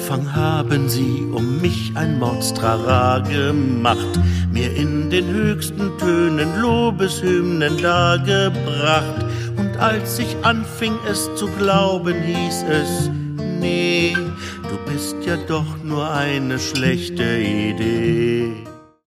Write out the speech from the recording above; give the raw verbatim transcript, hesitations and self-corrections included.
Anfang haben sie um mich ein Mordstrara gemacht, mir in den höchsten Tönen Lobeshymnen dargebracht. Und als ich anfing es zu glauben, hieß es: Nee, du bist ja doch nur eine schlechte Idee.